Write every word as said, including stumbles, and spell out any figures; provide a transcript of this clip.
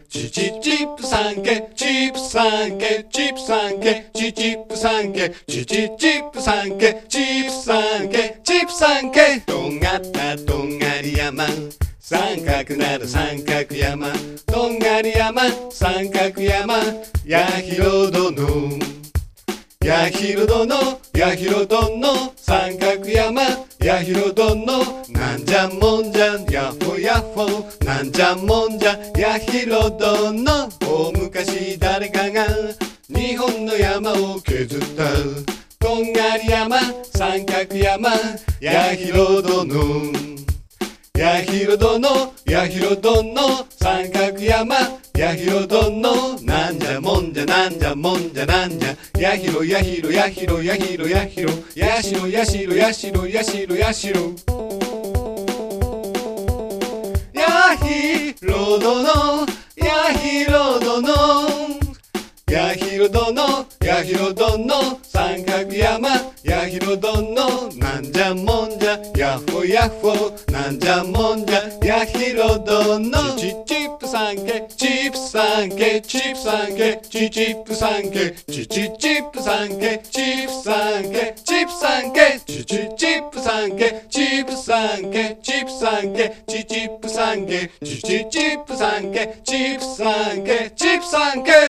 チチチップ三家チップ三家チップ三家チチップ三家チチチップ三家チップ三家チップ三家とんがったとんがり山三角なる三角山とんがり山三角山やひろ殿やひろ殿やひろ殿三角山やひろ殿なんじゃもんじゃやっほやっほなんじゃもんじゃやひろ殿大昔誰かが日本の山を削ったとんがり山三角山やひろ殿やひろ殿やひろ殿三角山やひろ殿なんじゃもんじゃなんじゃもんじゃなんじゃやひろやひろやひろやひろやひろやしろやしろやしろやしろやしろやひろ殿やひろ殿やひろ殿やひろ殿三角山やひろ殿なんじゃもんじゃやっほやっほなんじゃもんじゃやひろ殿チチチップ三家チップ三家チップ三家チチップ三家チチチップ三家チップ三家チップ三家チチチップ三家チップ三家チップ三家チチップ三家チチチップ三家チップ三家チップ三家